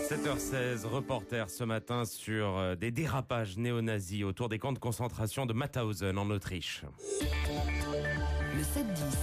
7h16, reporter ce matin sur des dérapages néo-nazis autour des camps de concentration de Mauthausen en Autriche. Le 7-10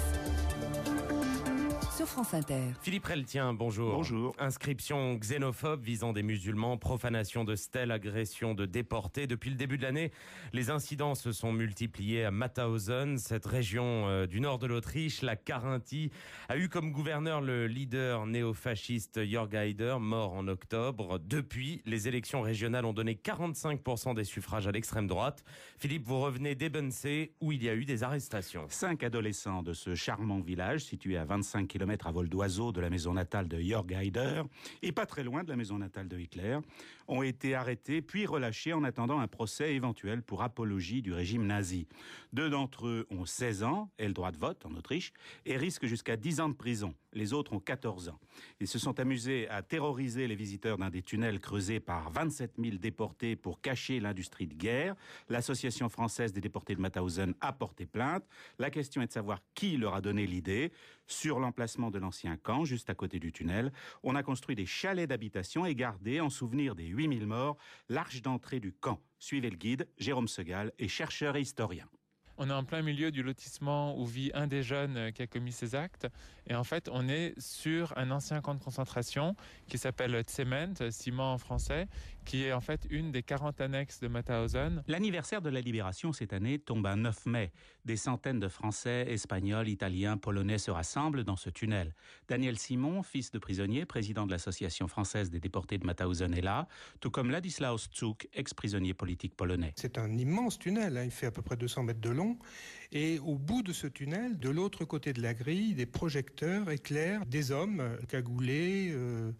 sur France Inter. Philippe Reltien, bonjour. Bonjour. Inscription xénophobe visant des musulmans, profanation de stèles, agression de déportés. Depuis le début de l'année, les incidents se sont multipliés à Mauthausen, cette région du nord de l'Autriche. La Carinthie a eu comme gouverneur le leader néo-fasciste Jörg Haider, mort en octobre. Depuis, les élections régionales ont donné 45% des suffrages à l'extrême droite. Philippe, vous revenez d'Ebensee où il y a eu des arrestations. 5 adolescents de ce charmant village, situé à 25 km à vol d'oiseau de la maison natale de Jörg Haider, et pas très loin de la maison natale de Hitler, ont été arrêtés puis relâchés en attendant un procès éventuel pour apologie du régime nazi. 2 d'entre eux ont 16 ans et le droit de vote en Autriche et risquent jusqu'à 10 ans de prison. Les autres ont 14 ans. Ils se sont amusés à terroriser les visiteurs d'un des tunnels creusés par 27 000 déportés pour cacher l'industrie de guerre. L'Association française des déportés de Mauthausen a porté plainte. La question est de savoir qui leur a donné l'idée. Sur l'emplacement de l'ancien camp, juste à côté du tunnel, on a construit des chalets d'habitation et gardé, en souvenir des 8000 morts, l'arche d'entrée du camp. Suivez le guide, Jérôme Segal est chercheur et historien. On est en plein milieu du lotissement où vit un des jeunes qui a commis ces actes. Et en fait, on est sur un ancien camp de concentration qui s'appelle Zement, ciment en français, qui est en fait une des 40 annexes de Mauthausen. L'anniversaire de la libération cette année tombe un 9 mai. Des centaines de Français, Espagnols, Italiens, Polonais se rassemblent dans ce tunnel. Daniel Simon, fils de prisonnier, président de l'Association française des déportés de Mauthausen est là, tout comme Ladislaus Zuk, ex-prisonnier politique polonais. C'est un immense tunnel, il fait à peu près 200 mètres de long. Et au bout de ce tunnel, de l'autre côté de la grille, des projecteurs éclairent des hommes cagoulés,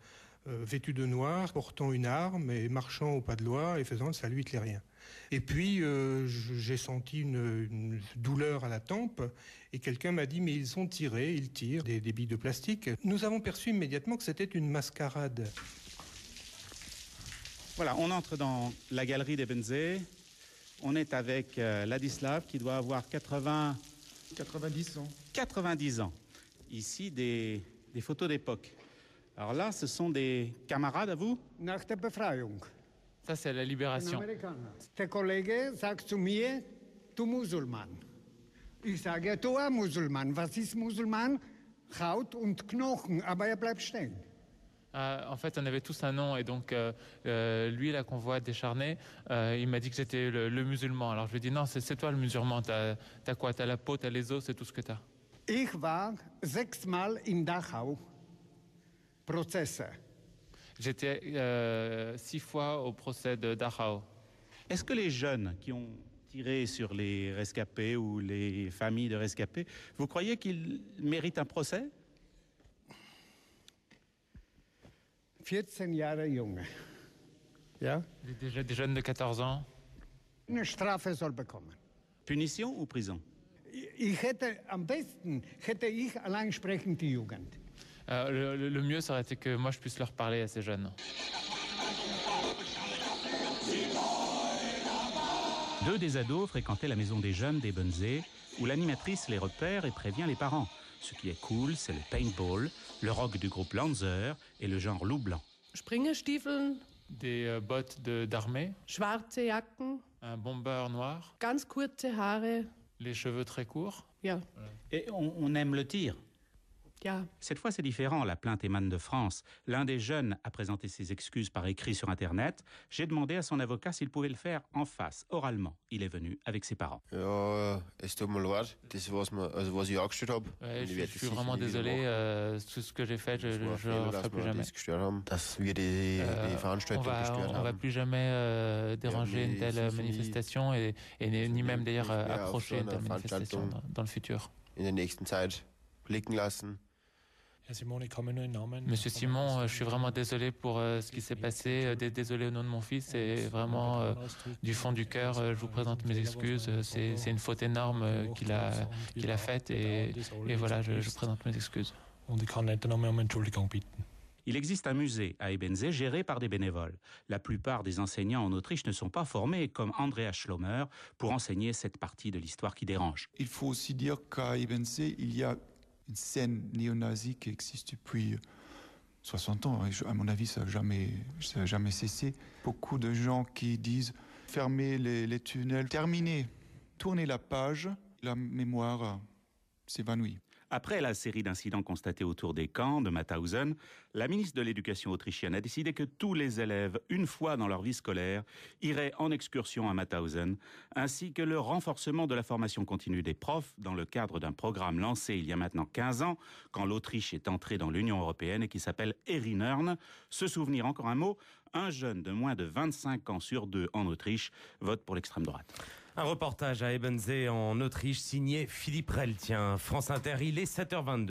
vêtus de noir, portant une arme et marchant au pas de loi et faisant le salut hitlérien. Et puis, j'ai senti une douleur à la tempe et quelqu'un m'a dit « mais ils tirent des billes de plastique ». Nous avons perçu immédiatement que c'était une mascarade. Voilà, on entre dans la galerie d'Ebensee. On est avec Ladislav qui doit avoir 90 ans. 90 ans. Ici, des photos d'époque. Alors là, ce sont des camarades à vous? Nach der Befreiung. Ça, c'est la libération. Der Kollege sagt zu mir, du Musulman. Ich sage, du auch Musulman. Was ist Musulman? Haut und Knochen, aber bleibt stehen. En fait, on avait tous un nom et donc lui, là qu'on voit décharné, il m'a dit que j'étais le musulman. Alors je lui ai dit non, c'est toi le musulman. T'as quoi? T'as la peau, t'as les os, c'est tout ce que t'as. Ich war 6 Mal in Dachau. Prozesse. J'étais 6 fois au procès de Dachau. Est-ce que les jeunes qui ont tiré sur les rescapés ou les familles de rescapés, vous croyez qu'ils méritent un procès? 14 Jahre Junge. Ja? Déjà des jeunes de 14 ans. Eine Strafe soll bekommen. Punition ou prison? Am besten hätte ich allein sprechen die Jugend. Le mieux, ça aurait été que moi, je puisse leur parler à ces jeunes. 2 des ados fréquentaient la maison des jeunes d'Ebensee, où l'animatrice les repère et prévient les parents. Ce qui est cool, c'est le paintball, le rock du groupe Lanzer et le genre loup blanc. Springerstiefeln, des bottes d'armée, schwarze Jacken, un bomber noir, ganz kurze Haare. les cheveux très courts. Ja. Et on aime le tir. Ja. Cette fois, c'est différent. La plainte émane de France. L'un des jeunes a présenté ses excuses par écrit sur Internet. J'ai demandé à son avocat s'il pouvait le faire en face, oralement. Il est venu avec ses parents. Ja, es tut mir leid. Das, was ich angestellt habe. Ouais, je suis vraiment désolé. Tout ce que j'ai fait, je ne le ferai plus jamais. Dass wir die Veranstaltung gestört haben. On va plus jamais déranger une telle manifestation et ni même d'ailleurs approcher une telle manifestation dans le futur. In der nächsten Zeit blicken lassen. Monsieur Simon, je suis vraiment désolé pour ce qui s'est passé, désolé au nom de mon fils et vraiment du fond du cœur, je vous présente mes excuses. C'est une faute énorme qu'il a faite et voilà, je présente mes excuses. Il existe un musée à Ebensee géré par des bénévoles. La plupart des enseignants en Autriche ne sont pas formés comme Andreas Schlommer pour enseigner cette partie de l'histoire qui dérange. Il faut aussi dire qu'à Ebensee, il y a une scène néo-nazie qui existe depuis 60 ans. À mon avis, ça n'a jamais cessé. Beaucoup de gens qui disent fermer les tunnels, terminer, tourner la page, la mémoire s'évanouit. Après la série d'incidents constatés autour des camps de Mauthausen, la ministre de l'Éducation autrichienne a décidé que tous les élèves, une fois dans leur vie scolaire, iraient en excursion à Mauthausen, ainsi que le renforcement de la formation continue des profs dans le cadre d'un programme lancé il y a maintenant 15 ans, quand l'Autriche est entrée dans l'Union européenne et qui s'appelle Erinnern. Se souvenir, encore un mot, un jeune de moins de 25 ans sur 2 en Autriche vote pour l'extrême droite. Un reportage à Ebensee en Autriche signé Philippe Reltien. France Inter, il est 7h22.